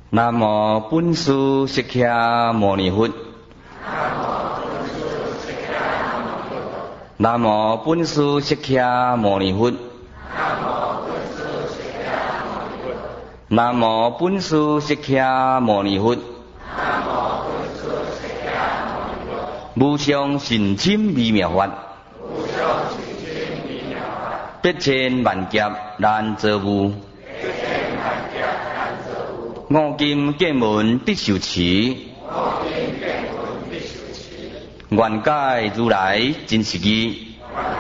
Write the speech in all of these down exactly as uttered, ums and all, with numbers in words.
南无本师释迦牟尼佛。南无本师释迦牟尼佛。南无本师释迦牟尼佛。无上甚深微妙法，百千万劫难遭遇。五金剑门必受持，愿解如来真实义。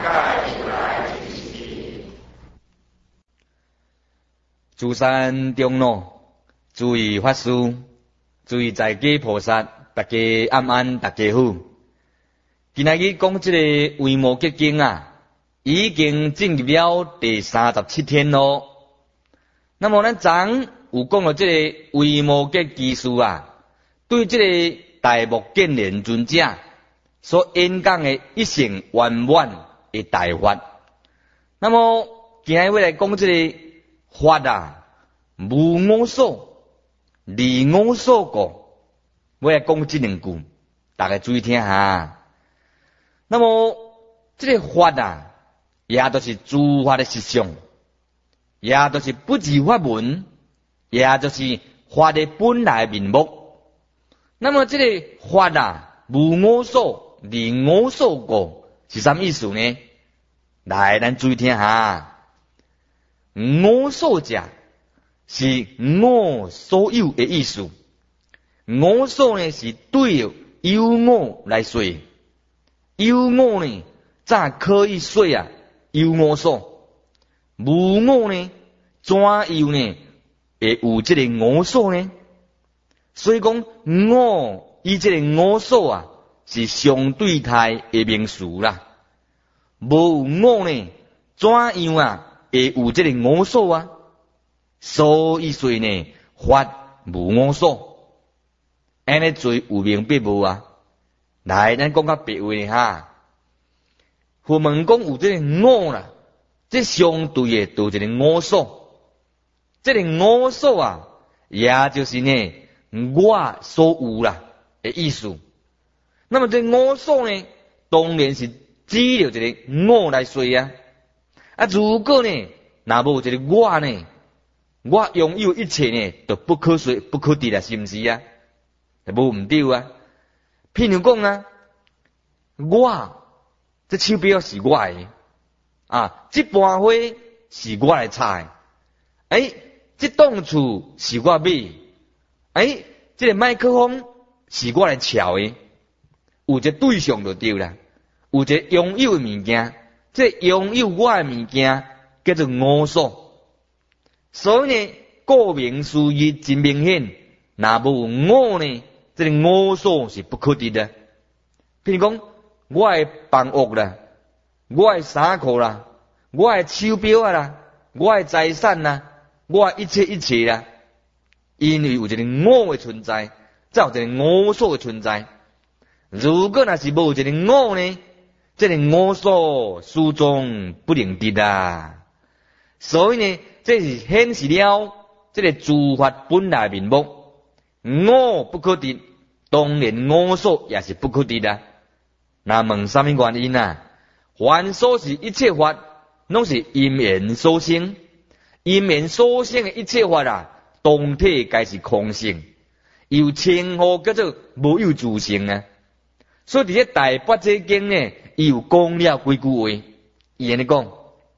诸山中路，诸位法师，诸位在家菩萨，大家安安，大家好。今仔日讲这个维摩诘经啊，已经进入了第三十七天咯。那么咱昨有讲到这个维摩诘技术啊，对这个大目犍连尊者所演讲的一乘圆满的大法。那么今日要来讲这个法啊，无我所，离我所过。我来讲这两句，大家注意听下。那么这个法啊，也都是诸法的实相，也都是不二法门，也就是法的本来面目。那么这个法啊，无我所，离我所过，是什么意思呢？来，咱注意听下。我所者是我所有的意思，我所呢是对有我来说。有我呢，才可以说啊，有我所；无我呢，怎样呢会有这个我所呢？所以讲，我以这个我所啊，是相对态的名词啦。无我呢，怎样啊会有这个我所啊？所以说呢，法无我所，安尼做有明白无啊？来，咱讲较别话哈。佛门讲有这个我啦，这相对的都一个我所。这个我所啊，也就是呢我所有啦的意思。那么这我所呢，当然是指着这个我来说啊。啊，如果呢，若无这个我呢，我拥有一切呢，都不可说不可得啦，是毋是啊？无毋对啊。譬如讲啊，我这手表是我的啊，这盘花是我来插的，诶，这栋厝是我买，诶，这个麦克风是我来撬的，有一个对象就对啦，有一个拥有的物件，这拥有我的物件叫做我所。所以呢，顾名思义真明显，若无我呢？这个我所是不可得的。譬如讲，我的房屋啦，我的衫裤啦，我的手表啊啦，我的财产啦，我的一切一切啦，因为有一个我的存在，才有一个我所的存在。如果若是无一个我呢，这个我所始终不能得啦。所以呢，这是显示了这个诸法本来面目，我不可得。当然我所也是不可得的。那问什么原因啊？凡所是一切法，拢是因缘所生，因缘所生的一切法啊，当体该是空性，有称呼叫做无有自性啊。所以伫这大八节经呢，伊有讲了几句话，伊安尼讲：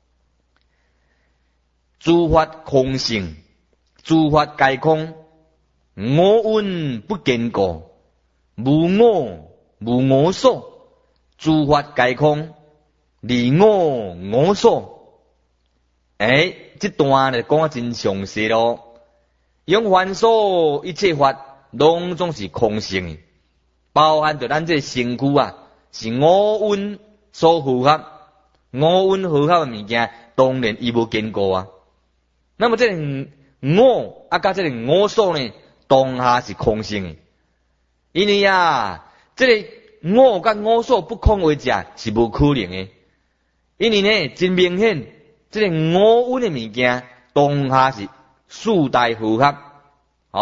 诸法空性，诸法皆空，我运不坚固。无我，无我所，诸法皆空，离我我所。诶，这段就讲啊真详细咯。用凡所一切法，拢总是空性的，包含着咱这身躯啊，是五蕴所合合，五蕴合合的物件，当然伊无坚固啊。那么这个我啊，甲这个我所呢，当下是空性的。因为啊，这个我甲我所不空为者是无可能的。因为呢，真明显，这个我运的物件当下是四大合合，哦，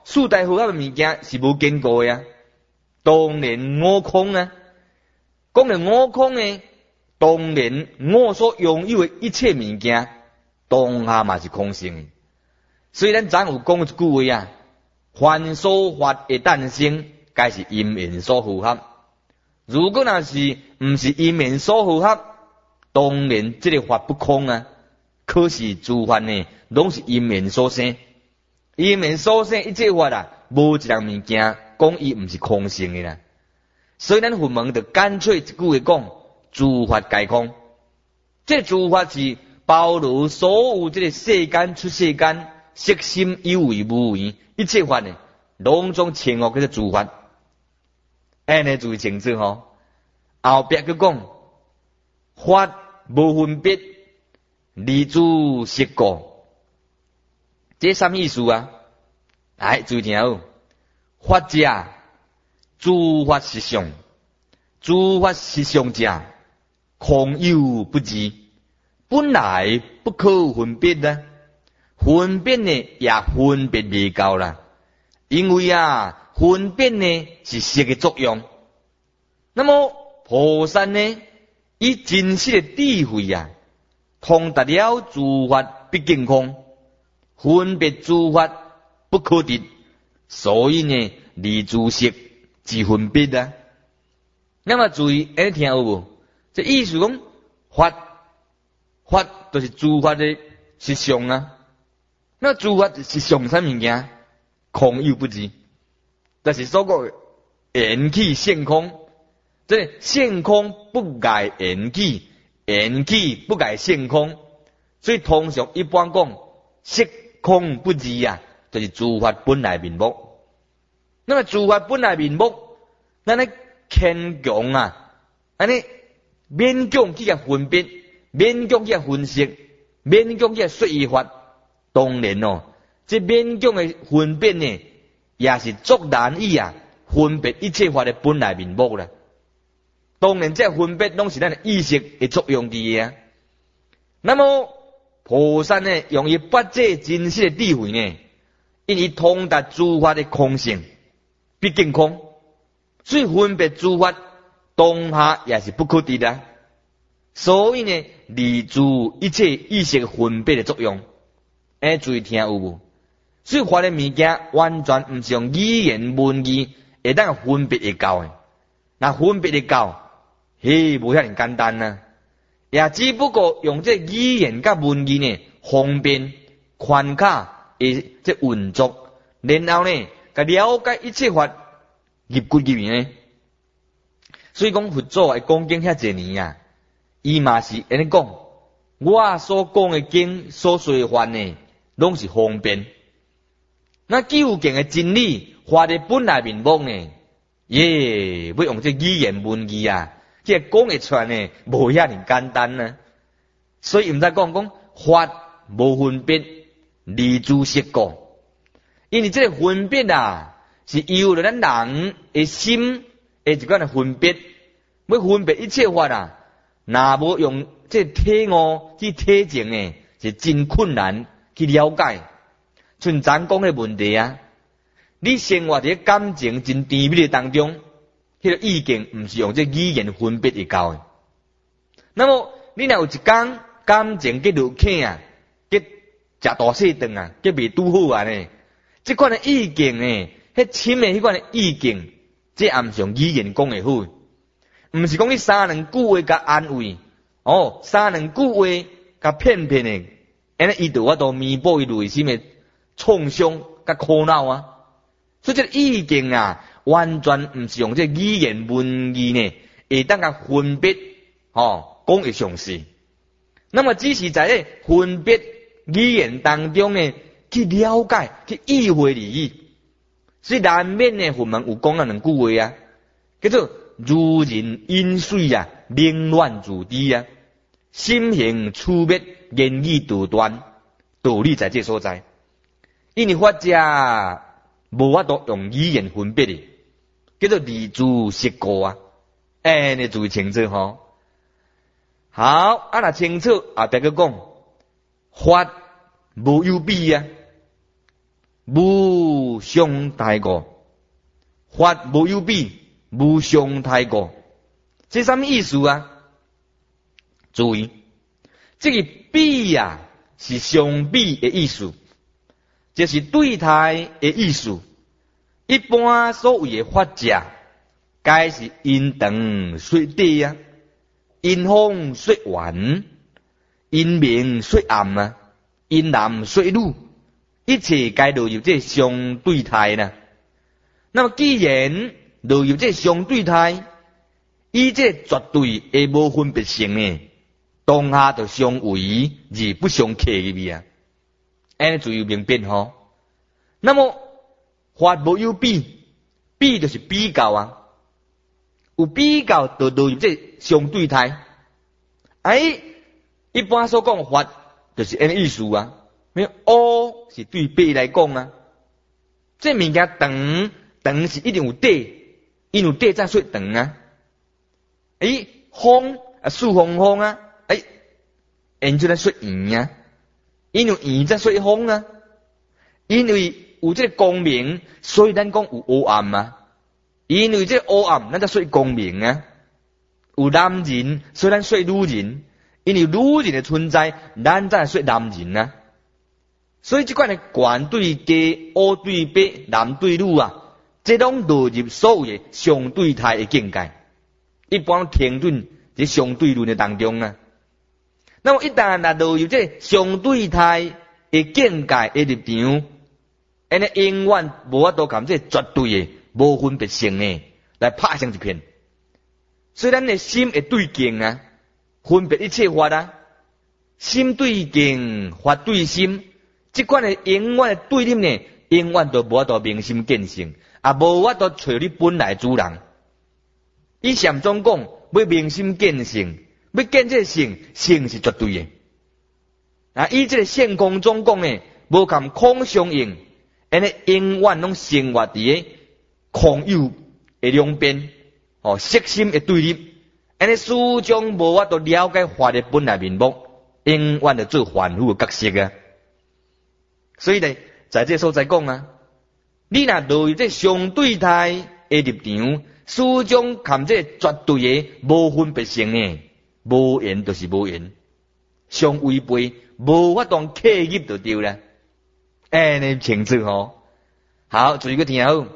四大符合的物件是无坚固的啊。当然悟空啊，讲到悟空呢，当然我所拥有的一切物件，当下嘛是空性的。所以咱昨有讲一句话啊，凡所法的诞生，该是因缘所符合。如果若是毋是因缘所符合，当然这个法不空啊。可是诸法呢，拢是因缘所生，因缘所生一切法啊，无一样物件讲伊毋是空性的啦。所以咱佛门就干脆一句话讲，诸法皆空。这诸法是包罗所有这个世间出世间，色心有为无为，一切法呢，拢总称呼叫做诸法。安尼注意清楚吼。后壁佮讲，法无分别，离诸色故。这什么意思啊？来，注意听好。法者，诸法实相，诸法实相者，空有不二，本来不可分别啊。分别呢，也分别未到啦。因为啊，分别呢是色的作用。那么菩萨呢，以真实的智慧啊，通达了诸法毕竟空，分别诸法不可得，所以呢，离诸色之分别啊。那么注意，安尼听有无？这意思讲，法法就是诸法的实相啊。那诸法是上啥物件？空有不二，就是所讲缘起现空。这现空不碍缘起，缘起不碍现空。所以通常一般讲色空不二啊，就是诸法本来面目。那么诸法本来面目，咱咧牵强啊，安尼勉强去甲分别，勉强去甲分析，勉强去甲说依法。当然哦，这勉强的分别呢，也是足难以啊分别一切法的本来面目啦。当然，这分别拢是咱的意识的作用伫啊。那么菩萨呢，用伊八界真实的智慧呢，因为通达诸法的空性，毕竟空，所以分别诸法当下也是不可得的。所以呢，离诸一切意识分别的作用。哎，注意听有无？所以法的物件完全毋是用语言文字会当分别会到的。那分别会到，嘿，无遐尼简单啊！也只不过用这语言甲文字呢，方便宽卡的这运作，然后呢，甲了解一切法入骨入面呢。所以讲佛祖会讲经遐济年啊，伊嘛是安尼讲，我所讲的经所说的法呢，拢是方便。那究竟的真理，法的本来面目呢？耶，要用这语言文字啊，这讲会出来呢，无遐尼简单呢。所以毋知讲讲法无分别，离诸色故。因为这个分别啊，是由着咱人的心的一款的分别，要分别一切法啊，若无用这体悟去体证呢，是真困难去了解。像咱讲的问题啊，你生活伫感情真甜蜜的当中，迄个意境毋是用这语言分别会到的。那么你若有一天感情结落去啊，结食大细顿啊，结未拄好啊呢，这款的意境呢，迄深的迄款的意境，这也毋是用语言讲会好的。毋是讲你三两句话甲安慰，哦，三两句话甲骗骗的，安尼伊就我都弥补伊内心的创伤甲苦恼啊。所以这个意境啊，完全毋是用这语言文字呢，会当甲分别，哦，讲会详细。那么只是在咧分别语言当中呢，去了解、去意会而已。所以难免呢，佛门有讲啊两句话啊，叫做如人饮水啊，冷暖自知啊，心行处灭，言语独断，道理在这所在。因为法者无法度用语言分别的，叫做离诸色故啊。哎，你注意清楚吼。好，啊若清楚啊，别个讲法无有比啊，无相太过，法无有比，无相太过。这什么意思啊？注意，这个比啊是相比的意思，这是对待的意思。一般所谓的法者，该是因长说短啊，因风说圆，因明说暗啊，因男说女，一切该都有这相对态呢。那么既然都有这相对态，以这绝对的无分别性呢，当下就相违而不相克入去啊，安尼就有明辨吼。那么法无有比，比就是比较啊，有比较就都有这相对态。哎，一般所讲法就是安尼意思啊，因为乌是对白来讲啊，这物件长长是一定有底，因有底才说长啊。哎，风啊，树风风啊，哎，因就来说圆啊，因有圆才说风啊，因为有这个光明，所以咱讲有黑暗啊，因为这个黑暗，咱才说光明啊。有男人，所以咱说女人，因为女人的存在，咱才说男人啊。所以这款的悬对低、黑对白、男对女啊，这拢落入所谓的相对态的境界。一般停顿在相对论的当中啊。那么一旦那落入这相对态的境界的立场，安尼永远无法度含这绝对的无分别性呢来拍成一片。所以咱的心会对境啊，分别一切法啊，心对境，法对心，这款的永远的对立呢，永远都无法度明心见性，也无法度找你本来主人。以禅宗讲，要明心见性，要见这性，性是绝对的。啊，以这个现空中讲呢，无含空相应，安尼永远拢生活伫个空有的两边，哦，色心的对立，安尼始终无法度了解法的本来面目，永远就做凡夫的角色啊。所以呢，在这所在讲啊，你若落入这相对态的立场，始终含这绝对的无分别性呢，无缘就是无缘，相违背，无法度刻入就对啦。哎，你清楚吼？好，注意个听好。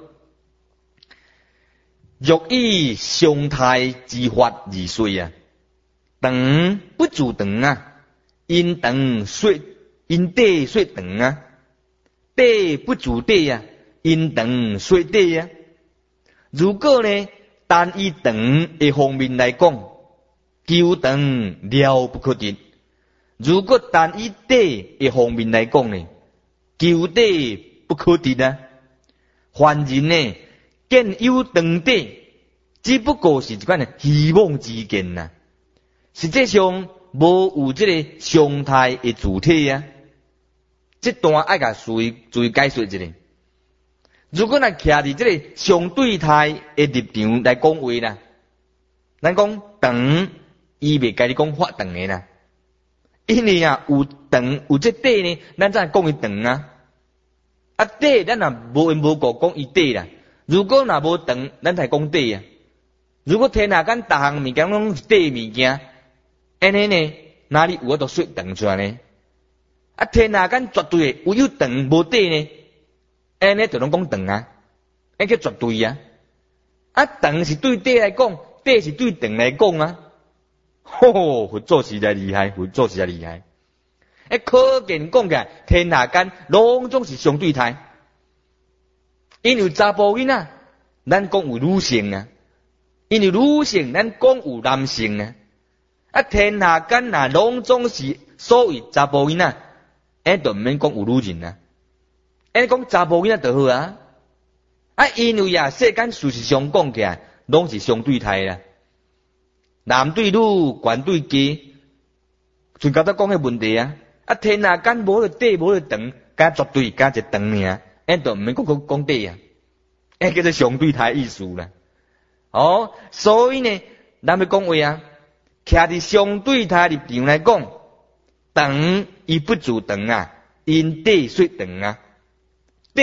若以相态之法而说啊，长不住长啊，因长说因短说长啊，短不住短啊，因长说短啊。如果呢，单以长的方面来讲，求长了不可得；如果单以短的方面来讲呢，求短不可得啊。凡人呢，见有长短，只不过是一款的希望之见呐，实际上无有这个相态的主体啊。这段爱甲注意注意解说一下。如果咱徛伫这个相对态的立场来讲话啦，咱讲长，伊袂甲你讲法长的啦，因为啊有长有这短呢，咱才讲伊长啊。啊短，咱若无缘无故讲伊短啦。如果若无长，咱才讲短啊。如果天下间逐项物件拢是短物件，安尼呢，哪里有法度说长出来呢？啊，天下间绝对有有长无短呢？安尼就拢讲长啊，安叫绝对啊。啊，长是对短来讲，短是对长来讲啊。吼，佛祖实在厉害，佛祖实在厉害。诶，可见讲起来，天下间拢总是相对态。因为查甫囡仔，咱讲有女性啊；因为女性，咱讲有男性啊。啊，天下间呐，拢总是所谓查甫囡仔，诶，就毋免讲有女人啊。安尼讲查甫囡仔就好啊，啊，因为啊，世间事实上讲起来，拢是相对态啦，男对女，悬对低，就甲咱讲迄问题啊，啊，天下间无了短，无了长，加绝对加一长尔，安就毋免讲讲讲短啊，安叫做相对态意思啦。哦，所以呢，咱要讲话啊，徛伫相对态立场来讲，长伊不住长啊，因短说长啊。短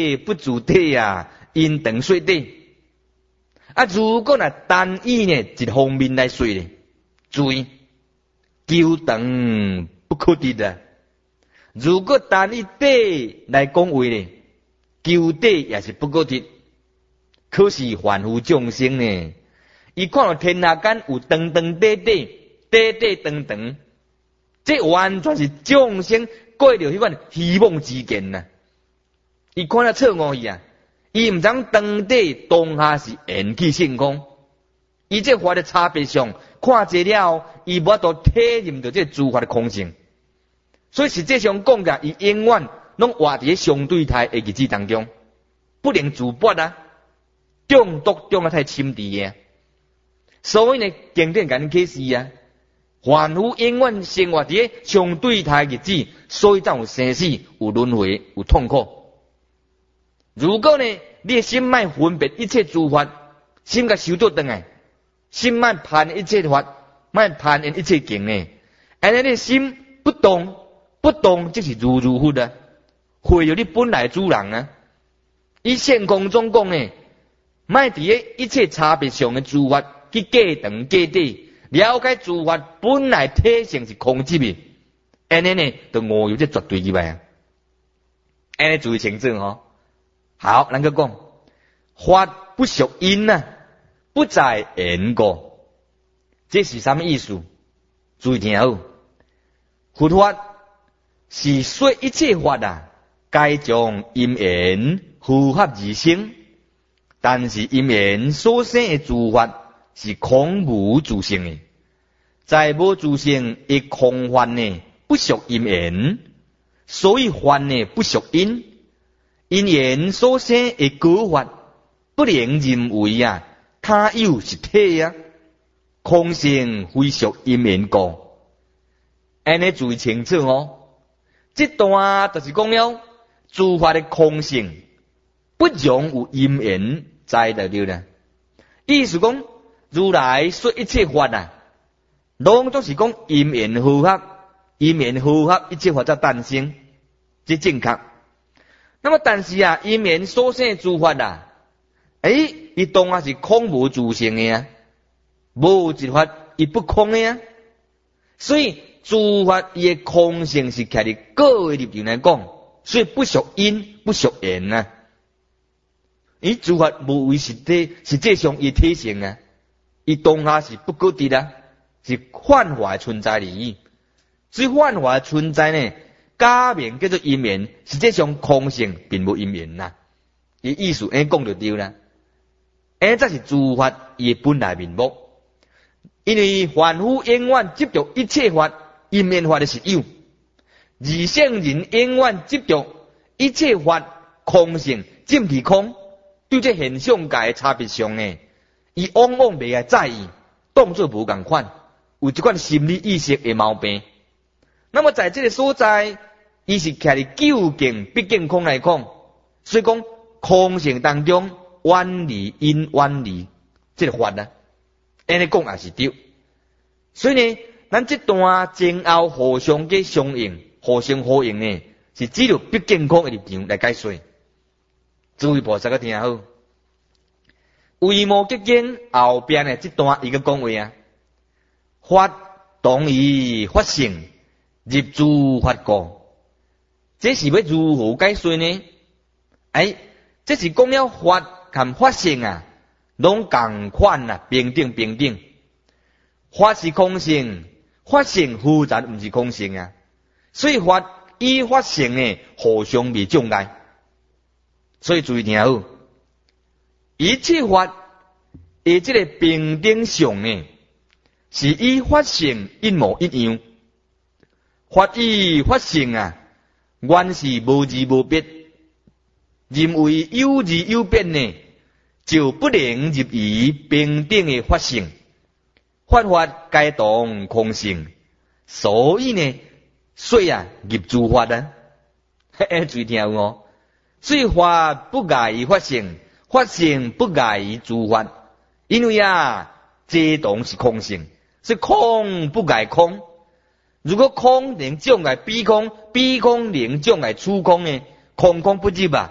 地不主体啊，因长说地。啊，如果若单以呢一方面来说咧，注意，求长不可得啊。如果单以地来讲话咧，求地也是不可得。可是凡夫众生呢，伊看到天下间有长长短短，短短长长，这完全是众生过着迄款希望之见呐。伊看了错误去啊！伊毋知长短当下是缘起性空，伊这法的差别上看济了，伊无法度体认到这诸法的空性。所以实际上讲噶，伊永远拢活伫相对态的日子当中，不能自拔啊！中毒中啊太深沉嘅，所以呢，经典甲恁启示啊，凡夫永远生活伫相对态日子，所以才有生死、有轮回、有痛苦。如果呢，你的心莫分别一切诸法，心甲收倒转来，心莫攀一切法，莫攀一切境呢，安尼你心不动，不动即是如如佛啊，回到你本来主人啊。以现空中讲呢，莫伫一切差别上的诸法去计长计短，了解诸法本来体性是空寂的，安尼呢，就误入这绝对入来啊。安尼注意清楚吼。好，咱个讲，法不属因啊，不在缘果，这是什么意思？注意听好，佛法是说一切法啊，该将因缘符合而生，但是因缘所生的诸法是空无自性的，在无自性的空法呢，不属因缘，所以法呢不属因。因缘所生的果法，不能认为啊，他有实体啊，空性非属因缘果。安尼注意清楚哦。这段就是讲了诸法的空性，不容有因缘在就对了。意思讲，如来说一切法啊，拢都是讲因缘符合，因缘符合一切法才诞生，这正确。那么但是啊，因缘所生的诸法啊，诶，伊当然是空无自性的啊，无一法伊不空的啊，所以诸法伊的空性是徛伫个的立场来讲，所以不属因，不属缘啊。伊诸法无为实体，实际上伊体性啊，伊当下是不可得啊，是幻化的存在而已。所以幻化的存在呢，假名叫做因缘，实际上空性并无因缘呐。伊意思安讲就对啦，安才是诸法伊本来面目。因为凡夫永远执着一切法，因缘法的实有；二圣人永远执着一切法空性，尽其空。对这现象界的差别上呢，伊往往袂爱在意，当作无共款，有一款心理意识的毛病。那么在这个所在，伊是徛伫究竟毕竟空来讲，所以讲空性当中远离因远离这个法呢，安尼讲也是对。所以呢，咱这段前后互相嘅相应、互相呼应呢，是只有毕竟空的立场来解说。诸位菩萨个听好，为无结经后边的这段伊个讲话啊，法同于法性。入诸法果，这是要如何解说呢？哎，这是讲了法和法性啊，拢共款啊，平等平等。法是空性，法性忽然毋是空性啊，所以法与法性呢互相未障碍。所以注意听好，一切法的这个平等相呢，是与法性一模一样。法与法性啊，原是无二无别。认为有二有别呢，就不能入于平等的法性。法法皆同空性，所以呢，所以啊入诸法啊，嘿，注意听哦。所以法不碍于法性，法性不碍于诸法，因为啊，皆同是空性，是空不碍空。如果空能障碍比空，比空能障碍处空呢？空空不入啊，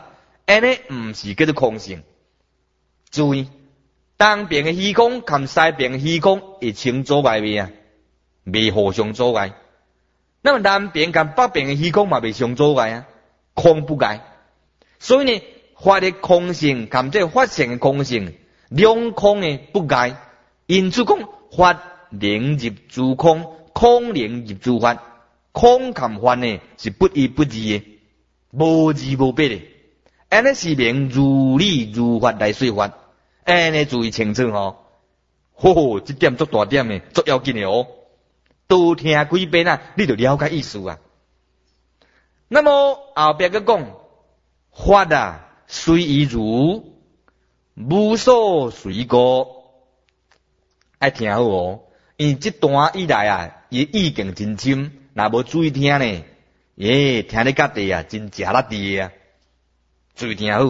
安尼毋是叫做空性。注意，东边的虚空含西边的虚空会相阻碍未啊？未互相阻碍。那么南边跟北边的虚空嘛未相阻碍啊，空不碍。所以呢，法的空性含这法性的空性，两空的不碍。因此讲，法能入诸空，空能入诸法。空含法呢是不一不二的，无二无别的。安尼是名如理如法来说法。安尼注意清楚吼，吼，这点足大点的，足要紧的哦。多听几遍啊，你就了解意思啊。那么后边个讲法啊，随意如，无所随过，爱听好哦。因为这段以来啊，伊意境真深，若无注意听呢，耶，听你家己啊，真食力地啊。注意听好，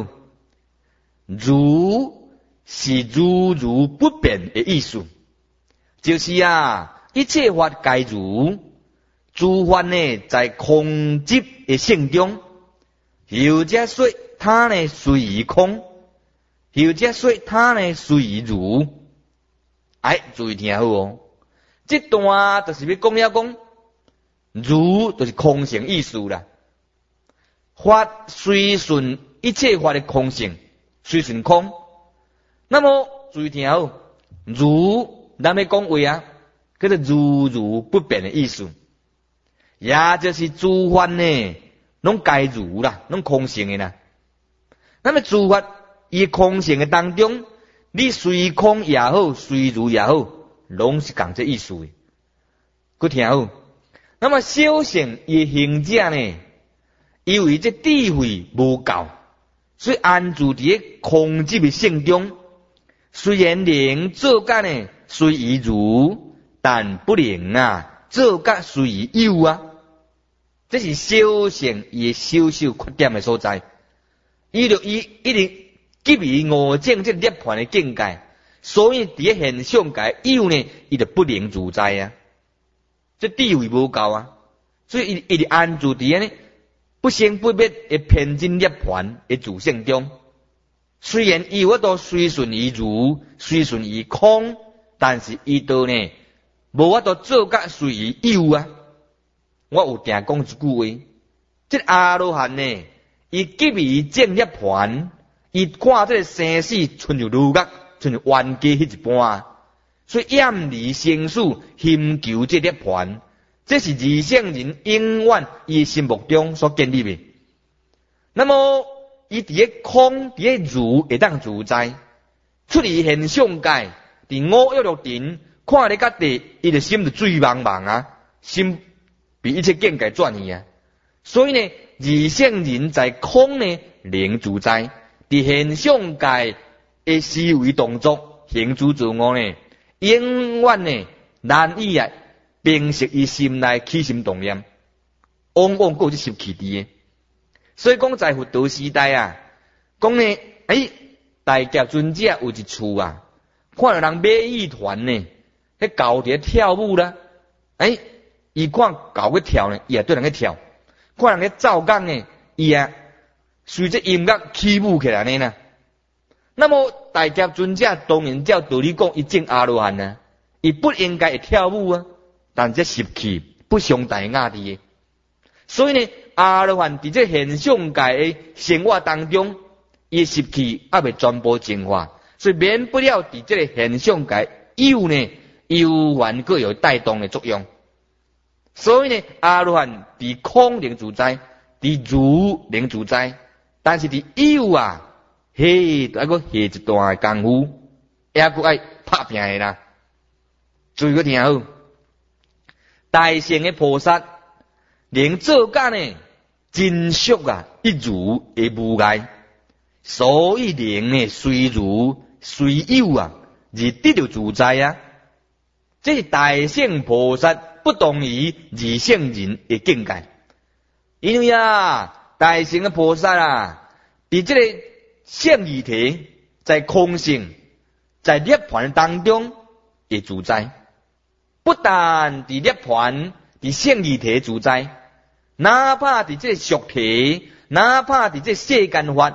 如是如如不变的意思，就是啊。一切法皆如，诸法呢在空寂的性中，有者说它呢随于空，有者说它呢随于如。哎，注意听好哦，这段就是要讲了讲，如就是空性意思啦。法随顺一切法的空性，随顺空。那么注意听好，如咱要讲话啊。叫做如如不变的意思，也就是诸法呢，拢皆如啦，拢空性的啦。那么诸法伊空性的当中，你随空也好，随如也好，拢是讲这意思的。佮听好。那么小乘伊行者呢，因为这智慧无够，所以安住伫空寂的性中，虽然能做甲呢随意如。但不能啊，做甲随意有啊，这是小乘伊小小缺点的所在。伊就伊一定急于五正这涅槃的境界，所以伫现象界有呢，伊就不能自在啊。这地位无够啊，所以伊伊就安住伫呢不生不灭的偏真涅槃的自性中。虽然伊有法度随顺于如，随顺于空，但是伊都呢。无法度做甲随意有啊！我有定讲一句话，这阿罗汉呢，伊急于证涅槃，伊看这个生死亲像如月，亲像冤家迄一般，所以厌离生死，寻求这涅槃，这是二圣人永远伊心目中所建立的。那么伊伫个空，伫个如会当自在，出离现象界，伫五欲六尘。看你家己，伊的心就水茫茫啊，心比一切境界转移啊。所以呢，二圣人在空呢能自在，伫现象界的思维动作行诸自我呢，永远呢难以啊平息伊心内起心动念，往往过去失去伫的。所以讲在佛道时代啊，讲呢，哎，大家尊者有一处啊，看到人买艺团呢。迄狗伫跳舞啦，哎，伊看狗去跳呢，伊也对人去跳；看人去照讲呢，伊也随着音乐起舞起来呢呐。那么大家尊者当然照道理讲，伊证阿罗汉啊，伊不应该会跳舞啊，但这习气不相大雅的。所以呢，阿罗汉伫这现象界的生活当中，伊习气还未全部净化，所以免不了伫这个现象界有呢。有缘各有带动的作用，所以呢，阿罗汉伫空能自在，伫如能自在，但是伫有啊，嘿，还佫下一段功夫，也佫爱拍拼的啦。注意个听好，大乘的菩萨能做甲呢，真俗啊，一如而无碍，所以能呢随如随有啊，而得到自在啊。这是大乘菩萨不同于二乘人的境界，因为啊，大乘的菩萨啊，伫这个圣义体在空性，在涅槃当中会自在，不但伫涅槃伫圣义体自在，哪怕伫这个俗体，哪怕伫这世间法，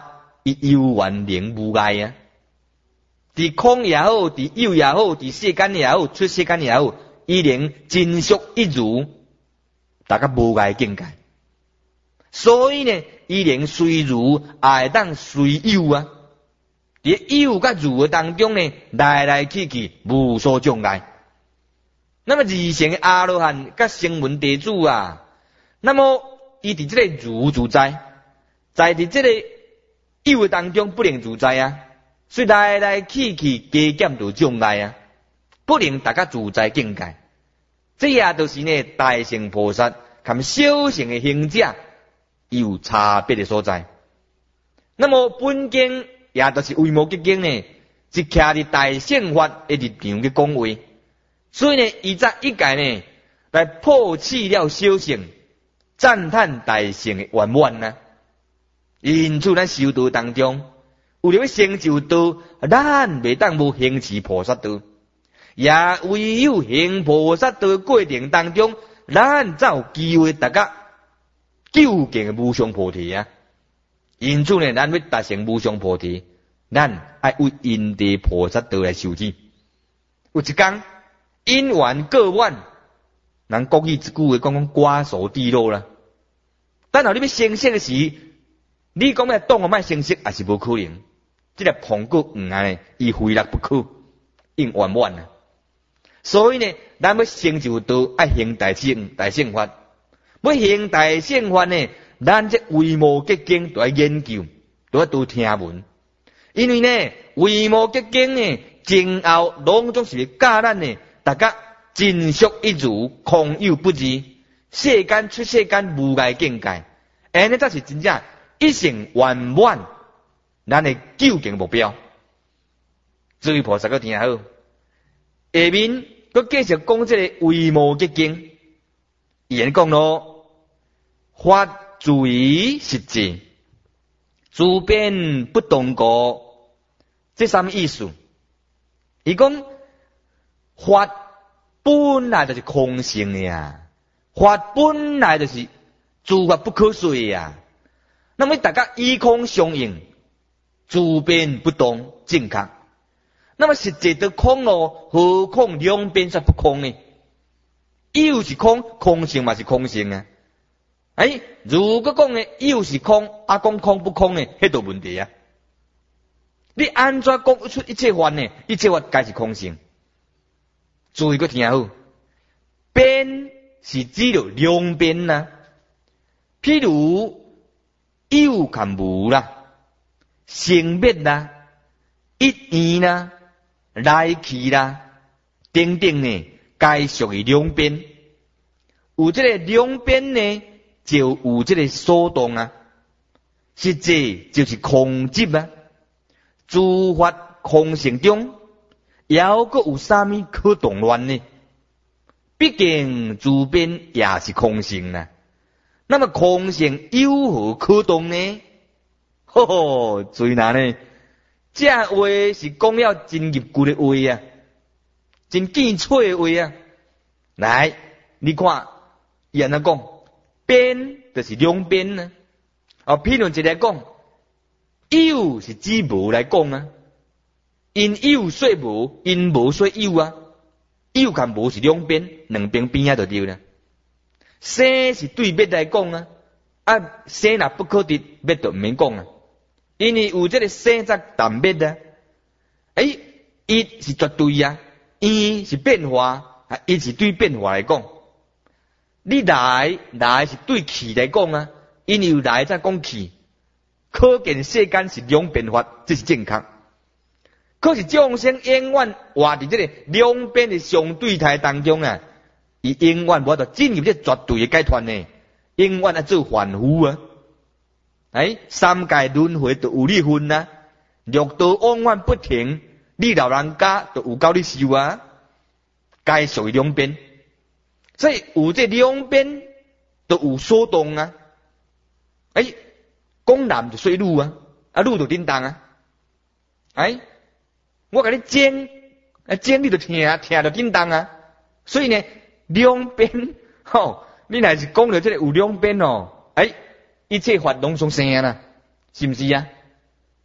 伊有缘能无碍啊。伫空也好，伫有也好，伫世间也好，出世间也好，伊能真实一如，大家无碍境界。所以呢，伊能随如也会当随有啊。伫有甲如当中呢，来来去去无所障碍。那么二乘阿罗汉甲声闻地主啊，那么伊伫即个如自在，在伫即个有当中不能自在啊，所以来来去去加减就障碍啊，不能达到自在境界。这也就是呢大乘菩萨和小乘的行者有差别的所在。那么本经也就是维摩诘经呢，是徛伫大乘法的立场嘅讲话，所以呢，伊在一概呢来破弃了小乘，赞叹大乘的圆满啊。因此，咱修道当中，为了要成就道，咱袂当无行持菩萨道，也唯有行菩萨道的过程当中，咱才有机会达到究竟的无上菩提啊。因此呢，咱要达成无上菩提，咱爱为因地菩萨道来修持。有一天，因缘各万，人国语一句话讲讲瓜熟蒂落啦。等候你要成色的时，你讲要当我卖成色也是无可能。这个碰过唔安尼，伊非来不可，应圆满啊。所以呢，咱要成就道，爱行大乘大乘法。要行大乘法呢，咱这维摩诘经都要研究，都要多听闻。因为呢，维摩诘经呢，前后拢总是教咱呢，大家真实一如，空有不二，世间出世间无碍境界，安尼才是真正一成圆满咱的究竟目标。诸位菩萨，佮听好，下面佮继续讲这个维摩诘经，伊安尼讲咯，法自于实际，诸变不动过，这什么意思？伊讲法本来就是空性的呀，法本来就是诸法不可随呀。那么大家依空相应，诸变不动，正确。那么实际的空咯，何况两边才不空呢？有是空，空性嘛是空性啊。哎，如果讲呢，有是空，啊讲空不空呢，迄度问题啊。你安怎讲出一切法呢？一切法皆是空性。注意个听好，边是指着两边呐，譬如有甲无啦，生灭啦，一言啦，来去啦，等等呢，皆属于两边。有这个两边呢，就有这个所动啊，实际就是空寂啊。诸法空性中，犹阁有啥物可动乱呢？毕竟诸边也是空性啊。那么空性有何可动呢？吼吼，最难呢！这话是讲了真入骨的话啊，真见脆的话啊。来，你看，伊安怎讲？边就是两边呢。啊，譬如一来讲，有是指无来讲啊。因有说无，因无说有啊。有甲无是两边，两边边仔就对了。生是对灭来讲啊，啊生若不可得，灭就毋免讲啊。因为有这个生则淡灭啊。诶，一是绝对啊，一是变化，啊一是对变化来讲。你来来是对去来讲啊，因为有来则讲去，可见世间是两变法，这是正确。可是众生永远活伫这个两边的相对态当中啊，伊永远无法进入这绝对的解脱呢，永远啊做凡夫啊。哎，三界轮回都有你分啊，六道往返不停，你老人家都有够你受啊，该属于两边。所以有这两边都有所动啊。哎，讲男就说女啊，啊女就叮当啊。哎。我甲你讲，啊讲你就听，听就叮当啊。所以呢，两边吼，你若是讲到这个有两边哦，哎，一切法拢从生啦，是毋是啊？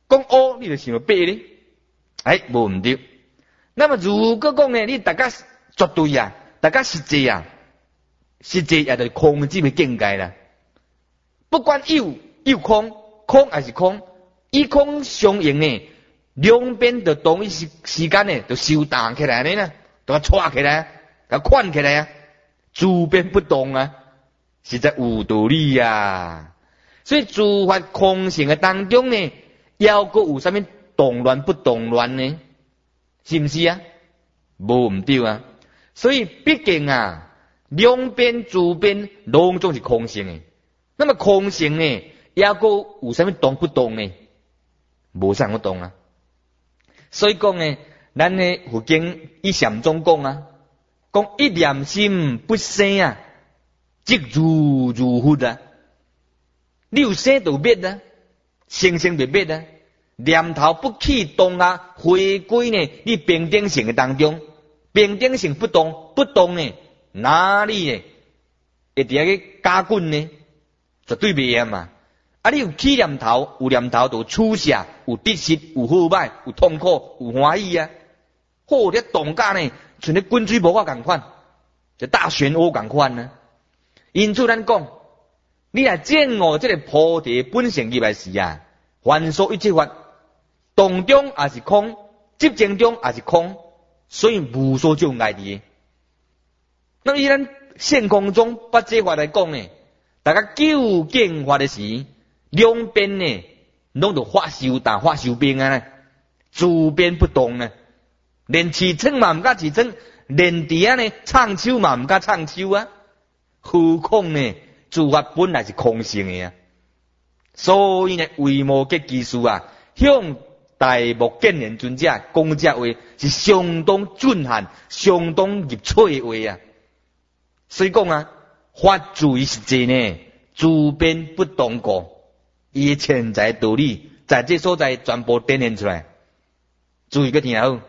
讲乌你就想白咧，哎，无毋对。那么如果讲呢，你大家绝对啊，大家实际啊，实际也就是空即个境界啦。不管有有空，空还是空，以空相应呢，两边就同一时时间呢，就收弹起来呢，就甲串起来，甲款起来啊，诸变不动啊，实在有道理啊。所以诸法空性的当中呢，要个有啥物动乱不动乱呢？是不是啊？无毋对啊。所以毕竟啊，两边诸边拢总是空性的。那么空性呢，要个有啥物动不动呢？无啥物动啊。所以讲呢，咱呢佛经以禅宗讲啊，讲一念心不生啊，即如如佛啊。你有生就灭啊，生生就灭啊。念头不起动啊，回归呢你平等性的当中，平等性不动，不动呢哪里呢会伫遐个加滚呢？绝对袂嫌嘛。啊，你有起念头，有念头就取舍，有得失，有好歹，有痛苦，有欢喜啊。好咧动架呢，像咧滚水无法共款，就大漩涡共款呢。因此咱讲，你来证悟这个菩提本性入来时啊，凡所一切法，动中也是空，寂静中也是空，所以无所障碍的。那么以咱现空中八界法来讲呢，大家究竟法的时，两边呢拢就发修大发修兵啊，诸边不动呢，连起称嘛唔甲起称，连底下呢唱秋嘛唔甲唱秋啊，何况呢诸法本来是空性的啊。所以呢维摩诘居士啊，向大目犍连尊者讲这话是相当震撼、相当入嘴的话啊。所以讲啊，法注意实际呢，诸边不动过。伊潜在道理在这所在全部展现出来，注意个听好。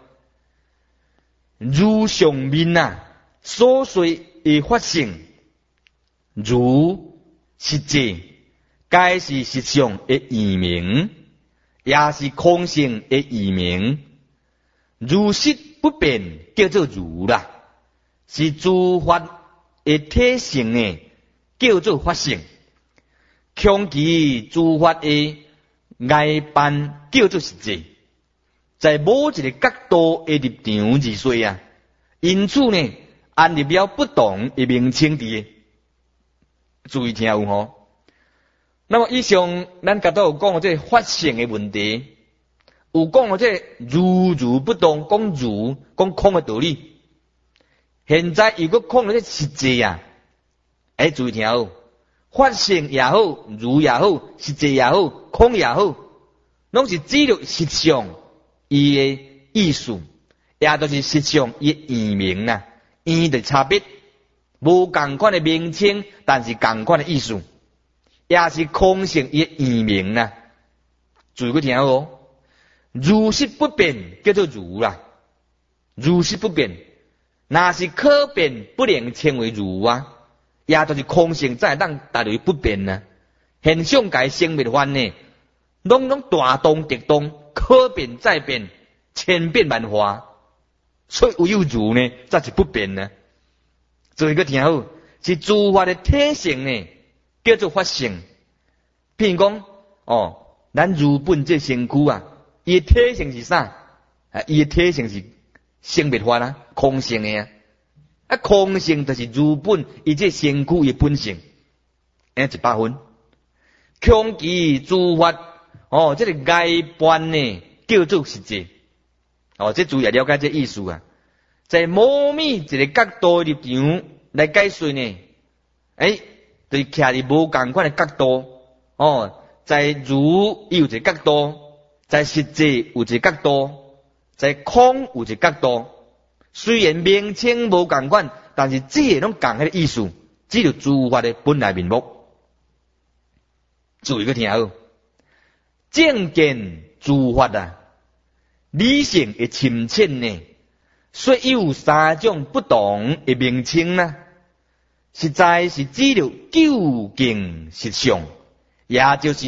如上面啊所说的法性，如实际，该是实相的异名，也是空性的异名。如实不变叫做如啦，是诸法的体性呢，叫做法性。强其诸法的外办叫做实际，在某一个角度的立场而说啊，因此呢，安立了不同的名称伫。注意听有吼。那么以上咱甲都有讲这法性的问题，有讲这如如不动，讲如讲空的道理。现在如果讲这实际啊，哎，注意听好。法性也好，如也好，实际也好，空也好，拢是指着实相伊的意思，也就是实相伊的异名呐。伊的差别，无共款的名称，但是共款的意思，也是空性伊的异名呐。注意个听哦，如实不变叫做如啦，如实不变，那是可变不能称为如啊。也就是空性才会当达到不变呢。现象界生灭法呢，拢拢大动特动，可变再变，千变万化。所以唯有如呢，才是不变呢。做一个听好，是诸法的体性呢，叫做法性。譬如讲，哦，咱如本这身躯啊，伊的体性是啥？啊，伊的体性是生灭法啊，空性的啊。啊，空性就是如本，伊这身躯的本性，哎，一百分。强其诸法，哦，这个外观呢，叫做实际。哦，这主要了解这意思啊。在某米一个角度立场来解说呢，哎，就是徛伫无共款的角度。哦，在如有一个角度，在实际有一个角度，在空有一个角度。虽然名称无共款，但是这个拢共迄个意思，只有诸法的本来面目。注意个听好，正见诸法啊，理性的深浅呢，虽有三种不同的名称呢，实在是只有究竟实相，也就是呢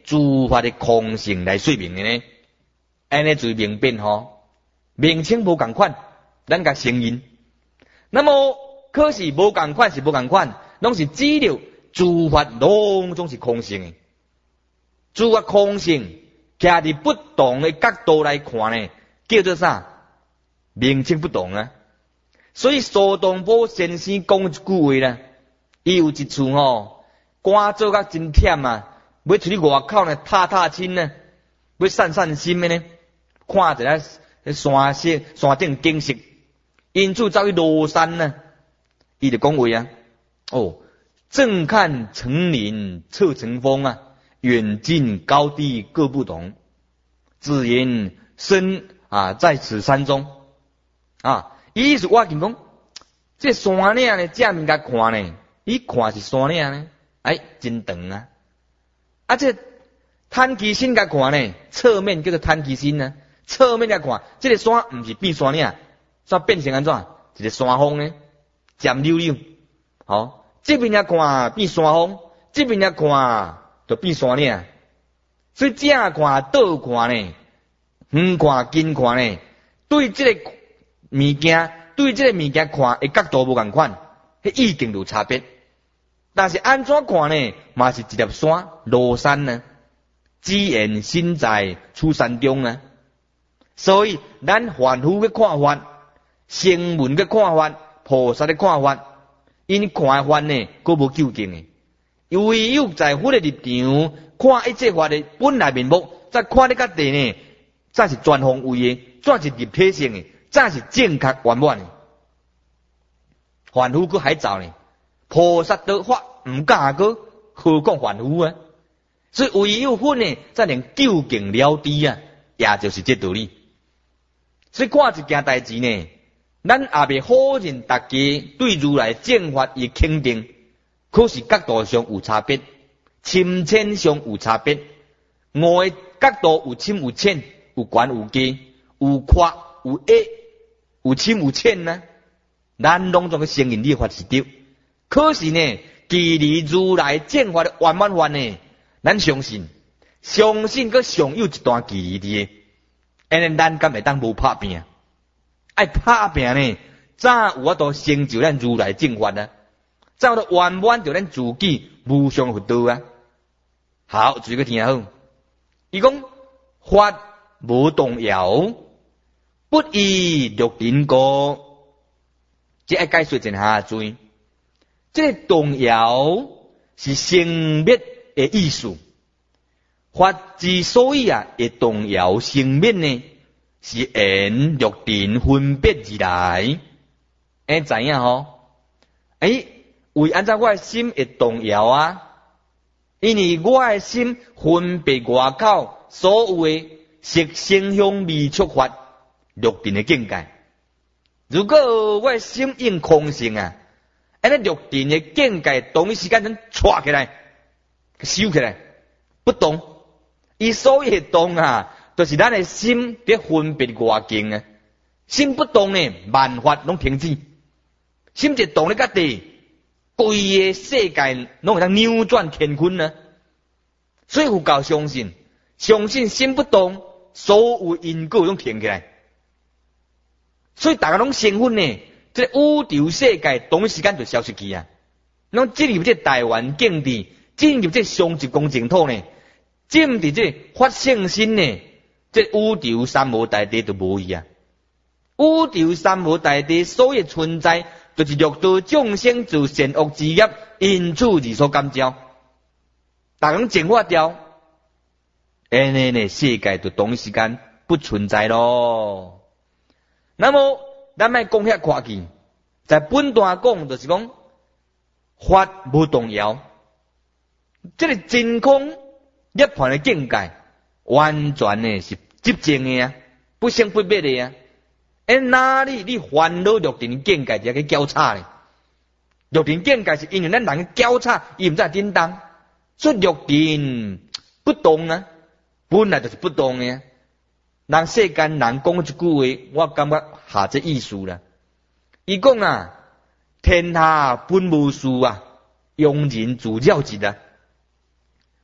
诸法的空性来说明的呢？安尼最明辨吼，名称无共款，咱甲承认。那么可是无共款是无共款，拢是指了诸法拢总是空性的。诸法空性，徛伫不同的角度来看呢，叫做啥？名称不同啊。所以苏东坡先生讲一句话啦，伊有一处吼，官做甲真忝啊，要出去外口呢，踏踏青呢，要散散心的呢，看一下山色、山顶景色，因此走去罗山呢，伊就讲话啊，哦，正看层林侧成峰啊，远近高低各不同，只因身啊在此山中啊。意思我讲，这山岭呢，正面甲看呢，伊看是山岭呢，哎，真长啊！啊，这摊其身甲看呢，侧面叫做摊其身呢，侧面甲看，这个山毋是变山岭，煞变成安怎？一个山峰呢，尖溜溜。好，这边甲看变山峰，这边甲看就变山岭。所以正看倒看呢，远看近看呢，对这个物件，对这个物件看的角度无共款，迄意境有差别。但是安怎看呢？嘛是一粒山，罗山呢？只缘身在此山中呢？所以咱凡夫的看法、声闻的看法、菩萨的看法，因看法呢，佫无究竟的。唯有在佛的立场看一切法的本来面目，再看你较地呢，才是全方位的，才是立体性的。才是正确圆满的，凡夫佫还早呢。菩萨得法唔敢个，何况凡夫啊？所以唯有佛呢，才能究竟了知啊，也就是这道理。所以看一件代志呢，咱也未否认大家对如来正法的肯定，可是角度上有差别，深浅上有差别，我的角度有深有浅，有悬有低，有宽有矮。有深有浅呢，咱拢总个承认你法是对。可是呢，距离如来正法的圆满法呢，咱相信，相信佮尚有一段距离的。安尼咱敢会当无拍拼？爱拍拼呢，早有法度成就咱如来正法啊，早有法度圆满着咱自己无上佛道啊。好，注意个听好，伊讲法无动摇。不依六尘故，即爱解说一下注。这个动摇是生灭的意思。法之所以啊会动摇生灭呢，是缘六尘分别而来。哎，知影吼？哎，为安怎我的心会动摇啊？因为我的心分别外口所有的色声香味触法。六尘的境界，如果我心应空性啊，安尼六尘的境界同一时间能抓起来、收起来，不动。伊所以动啊，就是咱的心在分别外境啊。心不动呢，万法拢停止；心一动咧，甲地规个世界拢会当扭转乾坤呢。所以佛教相信，相信心不动，所有因果拢停起来。所以大家拢兴奋呢，这个宇宙世界同一时间就消失去啊！拢进入这台湾境地，进入这上极公净土呢，进入这法性心呢，这宇宙三无大地就无去啊！宇宙三无大地所有存在，就是六道众生自善恶之业，因此而所感召。大家拢净化掉，安尼呢，世界就同一时间不存在咯。那么，咱卖讲遐看去，在本段讲就是讲法无动摇，这个真空涅槃的境界，完全呢是寂静的啊，不生不灭的啊。哎，哪里你烦恼六尘境界就去交叉咧？六尘境界是因为咱人交叉，伊毋知叮当，所以六尘不动啊，本来就是不动的啊。人世间人讲一句话，我感觉下这意思啦。伊讲啊，天下本无事啊，庸人自扰之啊。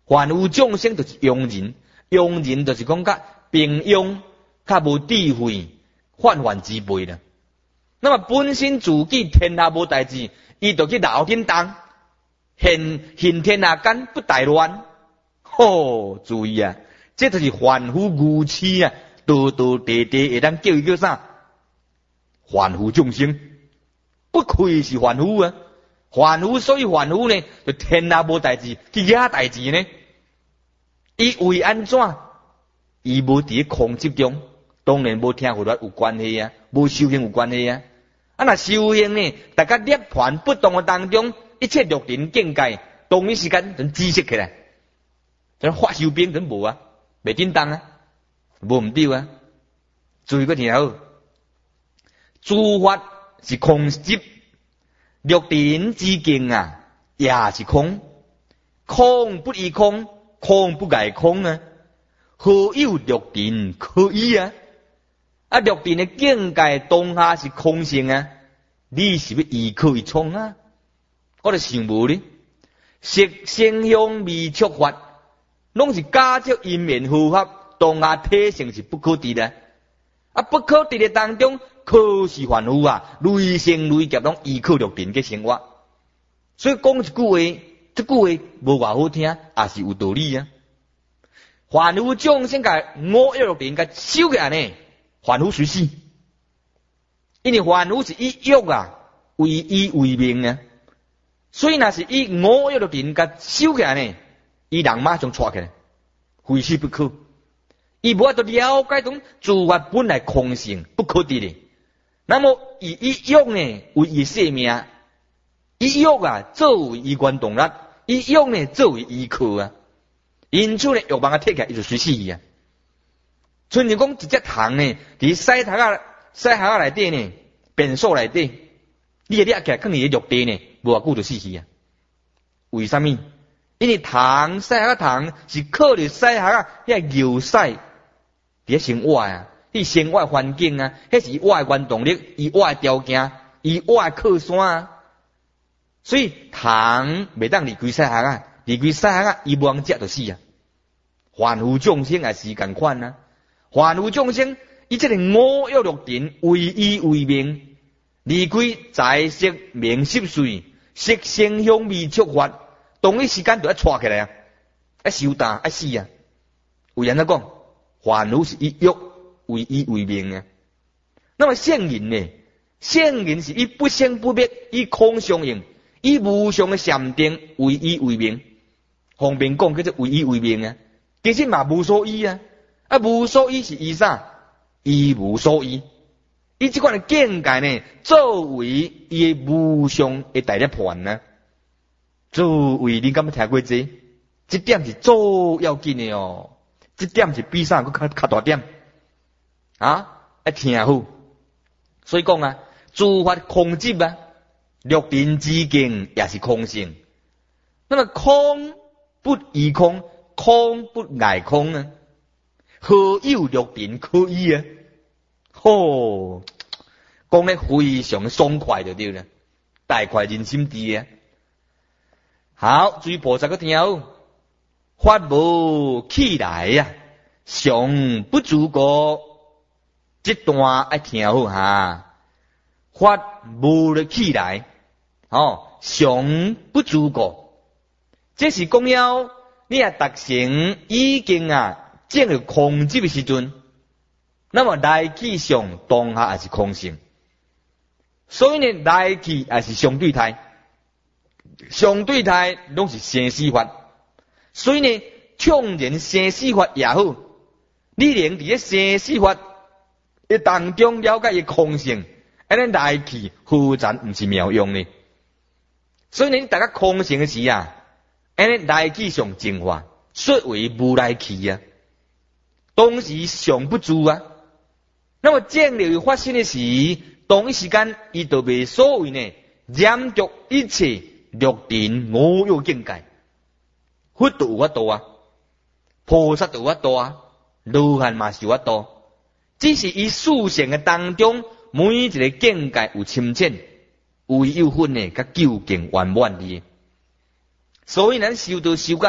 凡夫众生就是庸人，庸人就是讲甲平庸，较无智慧，泛泛之辈啦。那么本身自己天下无代志，伊就去闹紧动，现现天下间不大乱。吼，注意啊，这就是凡夫愚痴啊，道道地地会当叫伊叫啥？凡夫众生，不愧是凡夫啊！凡夫所以凡夫呢，就天下无代志，去惹代志呢。伊为安怎？伊无伫空执中，当然无听佛法有关系啊，无修行有关系啊。啊，若修行呢，大家涅槃不动的当中，一切六尘境界，同一时间就知识起来。像发修兵就无啊，袂叮当啊，无毋对啊。注意个听好，诸法是空执，六尘之境啊，也是空。空不异空，空不异空啊。何有六尘可依啊？啊，六尘的境界当下是空性啊，你是要依靠伊创啊？我就想无哩，色声香味触法。拢是假借因缘合合，当下体性是不可得的。啊，不可得的当中，可是凡夫啊，累生累劫拢依靠六尘嘅生活。所以讲一句话，这句话无偌好听，也是有道理啊。凡夫众生甲五欲六尘甲收起来呢，凡夫随死。因为凡夫是以欲啊为依为命啊，所以若是以五欲六尘甲收起来呢。伊人马上抓起来，非死不可。伊无法度了解种诸法本来空性不可得的。那么以以欲呢为伊生命，以欲啊作为伊原动力，以欲呢作为依靠啊。因此呢，欲望啊摕起来，伊就随死去啊。像是讲一只虫呢，伫屎头啊屎壳啊内底呢，便所内底，你掠起来放伫个肉地呢，无偌久就死去啊。为什么？因为虫屎壳虫是靠着屎壳啊，遐牛屎伫生活啊，迄生活环境啊，迄是伊活的原动力，伊活的条件，伊活的靠山啊。所以虫袂当离开屎壳啊，离开屎壳啊，伊无通食就死啊。凡夫众生也是共款啊，凡夫众生伊即个五欲六尘为依为命，离开财色名食睡，色声香味触法。同一时间就要抓起来啊，要受担，要死啊！为安怎讲？凡夫是以欲为依为命啊。那么圣人呢？圣人是以不生不灭，以空相应，以无常的禅定为依为命。方便讲叫做为依为命啊。其实嘛无所依啊，啊无所依是依啥？依无所依。以这款的境界呢，作为伊的无常的大涅槃啊。作为你敢要听过这？这点是最要紧的哦。这点是比啥佫较较大点啊？要听好。所以讲啊，诸法空执啊，六尘之境也是空性。那么空不异空，空不异空啊？何有六尘可依啊？吼，讲得非常爽快就对了，大快人心知啊！好，注意菩萨个听好，法无起来呀、啊，常不自觉。这段爱听好哈，法无了起来，哦，常不自觉。这是讲了，你啊达成已经啊进入空寂的时阵，那么来去上当下也是空性，所以呢来去也是相对态。相对态拢是生死法，所以呢，创然生死法也好，你能伫咧生死法的当中了解伊空性，安尼来去何尝毋是妙用呢？所以呢，大家空性的时啊，安尼来去上净化，说为无来去啊，当时上不住啊。那么正了发生的时，同一时间伊就被所谓呢染着一切。六尘五欲境界，佛都有法度啊，菩萨都有法度啊，罗汉嘛是有法度，只是伊属性的当中，每一个境界有深浅，有有分呢，甲究竟圆满的。所以咱修道修到呢，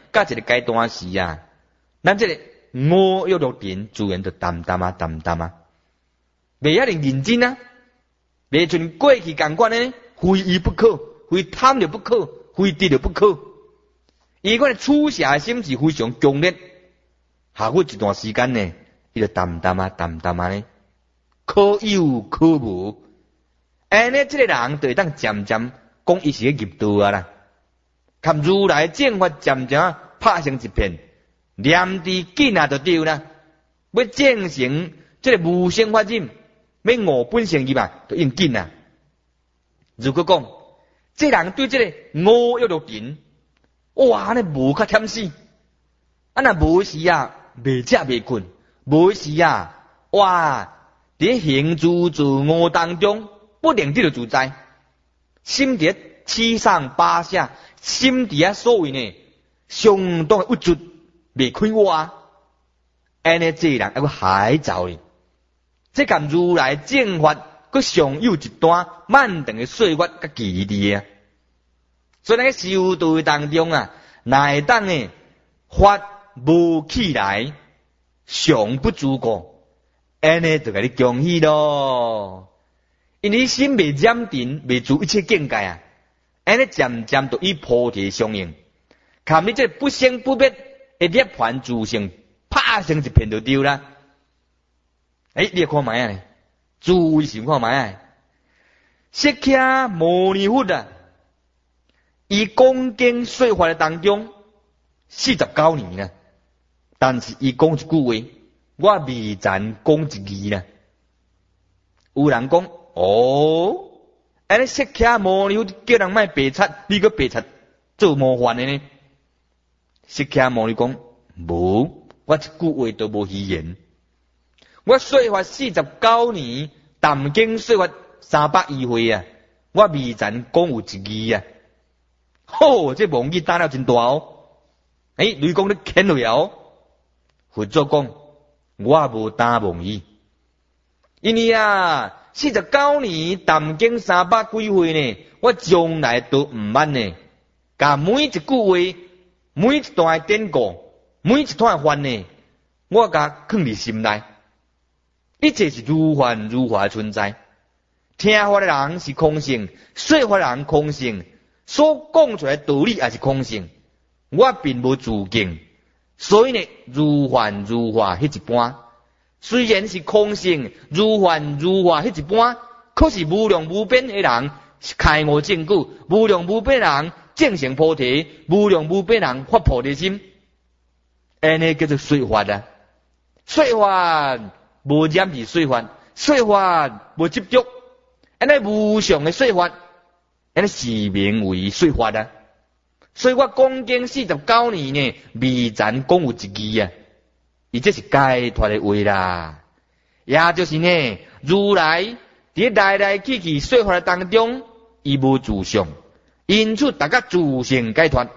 甲一个阶段时啊，咱这个五欲六尘自然就淡淡啊淡淡啊，袂遐尼认真啊，袂像过去共款呢，非伊不可，非贪了不可，非得了不可。伊个处下心是非常强烈，下过一段时间呢，伊就淡淡啊淡淡啊呢，可有可无。安尼，这个人就会当渐渐讲伊是个入道啊啦，含如来正法渐渐拍成一片，念伫紧啊就对啦。要正成这个无生法忍，要悟本性入嘛，就用紧啊。如果讲这人对这个五欲六尘，哇，安尼无较忝死，啊那无时啊，未食未困，无时啊，哇，伫行住坐卧当中。不能得到自在，心伫七上八下，心伫啊所谓呢，相当的郁卒，未开挖。安尼这人还佫海走哩，这甲如来正法，佫尚有一段漫长的岁月甲距离啊。所以咱个修道当中啊，哪会当呢？发无起来，常不自过，安尼就甲你恭喜咯。因为心未染定，未住一切境界啊，安尼渐渐就与菩提相应，看你这不生不灭的涅槃自性，拍成一片就丢啦。诶，你看卖啊，注意想看卖啊，释迦牟尼佛啊，伊讲经说法的当中四十九年啊，但是伊讲一句话，我未曾讲一字啦。有人讲。哦，安尼释迦牟尼佛叫人卖白贼，你个白贼做模范的呢？释迦牟尼讲无，我一句话都无虚言。我说法四十九年，谈经说法三百余回啊，我未曾讲有一字啊。吼，这妄语打了真大哦！诶，雷公你牵落哦。佛祖讲，我无打妄语，因为啊。四十九年谈经三百几回呢，我从来都唔捌呢。甲每一句话、每一段典故、每一段法呢，我甲藏伫心内。一切是如幻如化存在。听法的人是空性，说法的人空性，所讲出来的道理也是空性。我并无自敬，所以呢，如幻如化迄一般。虽然是空性，如幻如化迄一般，可是无量无边的人开悟证据，无量无边的人证成菩提，无量无边的人发菩提心，安尼叫做说法啊。说法无染是说法，说法无执着，安尼无常的说法，安尼是名为说法啊。所以我讲经四十九年呢，未曾讲有一字啊。伊这是解脱的话啦，也就是呢，如来伫来来去去说法当中，伊无自相，因此大家自性解脱。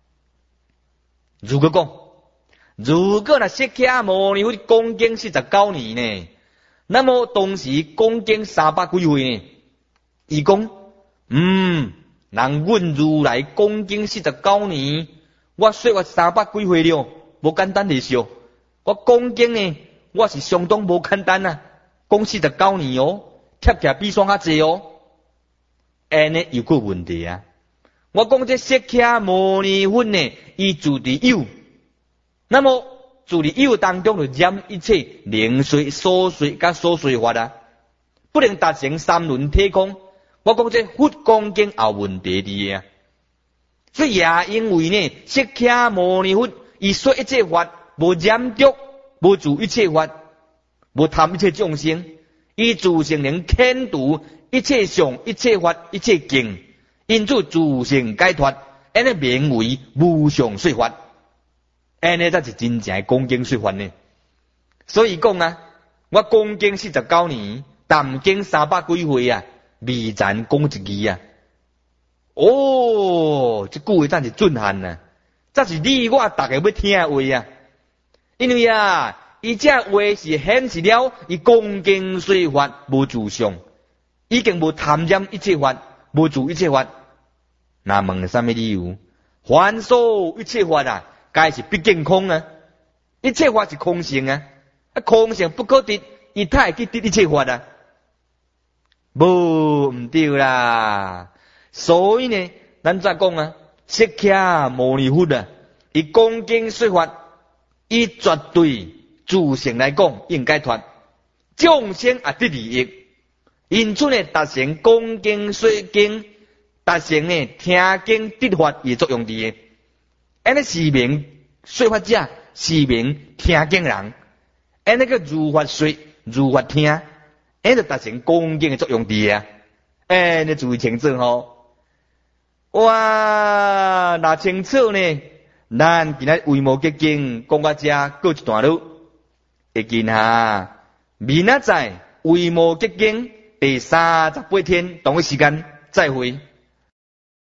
如果讲，如果那释迦牟尼佛讲经四十九年呢，那么当时讲经三百几回呢，伊讲，嗯，人阮如来讲经四十九年，我说我三百几回了，无简单的笑。我讲经呢，我是相当无简单啊，讲四十九年哦，贴起来比算较济哦。安尼有个问题啊，我讲这释迦牟尼佛呢，伊自伫有，那么自伫有当中就染一切零碎、琐碎甲琐碎法啊，不能达成三轮体空。我讲这佛讲经有问题的啊，所以也因为呢，释迦牟尼佛伊说一切法。无染着，无住一切法，无贪一切众生，伊自性能牵度一切相、一切法、一切境，因此自性解脱，安尼名为无上说法，安尼才是真正的讲经说法呢。所以讲啊，我讲经四十九年，谈经三百几回啊，未曾讲一字啊。哦，这句话真是震撼啊！这是你我大家要听的话啊。因为啊，伊这话是显示了伊讲经说法无自相，已经无贪染一切法，无住一切法。那问什么理由？凡所一切法啊， 该是不健康啊，一切法是空性啊，啊空性不可得，伊太会去得一切法啊，无唔对啦。所以呢，咱再讲啊，释迦牟尼佛啊，伊讲经说法，伊绝对自性来讲应该脱，众生也得利益，因此呢，达成讲经说经，达成呢听经得法而作用伫诶。安尼是名说法者，是名听经人，安尼个如法说，如法听，安就达成讲经诶作用伫啊。安尼注意清楚吼。哇，那清楚呢？咱今仔为无结经讲到遮过一段路，会见哈。明仔载为无结经第三十八天同一时间再会。